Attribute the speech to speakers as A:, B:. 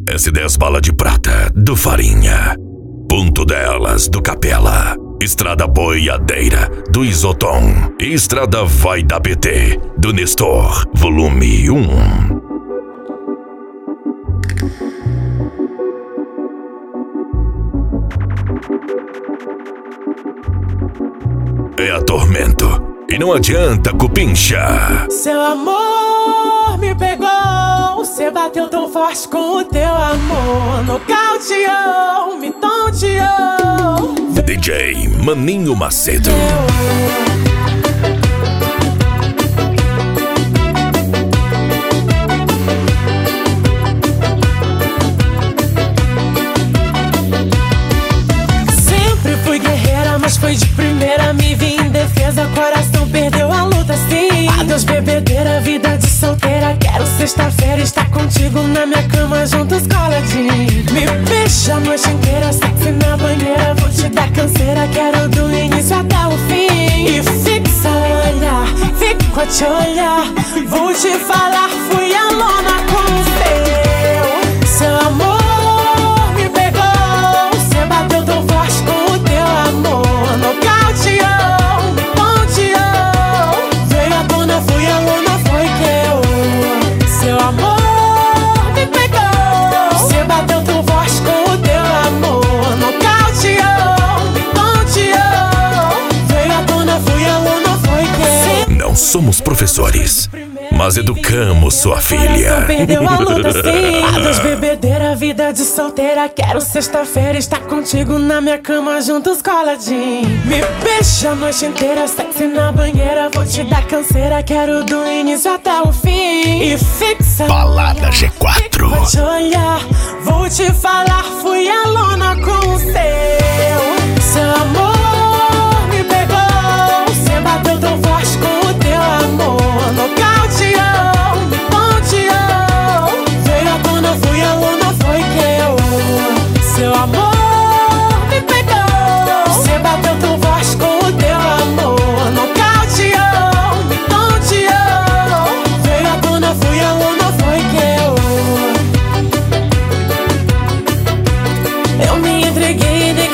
A: S10 Bala de Prata, do Farinha. Ponto Delas, do Capela. Estrada Boiadeira, do Isotom. Estrada Vai da BT, do Nestor, volume 1. É a Tormento. E não adianta cupincha.
B: Seu amor me pegou, você bateu tão forte com o teu amor. Nocauteou, me tonteou.
A: DJ Maninho Macedo.
B: Sempre fui guerreira, mas foi de primeira. Me vi em defesa, coração perdeu a luta sim. Adeus bebedeira, vida de solteira. Quero sexta-feira estar contigo na minha cama juntos coladinho. Me beija a noite inteira, sexy na banheira. Vou te dar canseira, quero do início até o fim. E fixa o olhar, fico a te olhar. Vou te falar, fui a lona com o seu amor me pegou, você bateu tão forte com o teu amor. Nocauteou, me ponteou. Veio à tona, fui a lona, foi que eu. Seu amor me pegou, você bateu tão forte com o teu amor. Nocauteou, me ponteou. Veio à tona, fui a lona, foi que eu.
A: Não somos professores, mas educamos sua filha.
B: Perdeu a luta sim. Adeus bebedeira, vida de solteira. Quero sexta-feira estar contigo na minha cama juntos coladinho. Me beija a noite inteira, sexy na banheira. Vou te dar canseira, quero do início até o fim. E fixa
A: Balada G4.
B: vou te olhar, vou te falar, fui a lona com o seu amor me pegou, você bateu tão forte com o teu amor. Nocauteou, me ponteou. Veio à tona, fui a lona, foi que eu. Seu amor me pegou, você bateu tão forte com o teu amor. Nocauteou, me ponteou. Veio à tona, fui a lona, foi que eu. Eu me entreguei e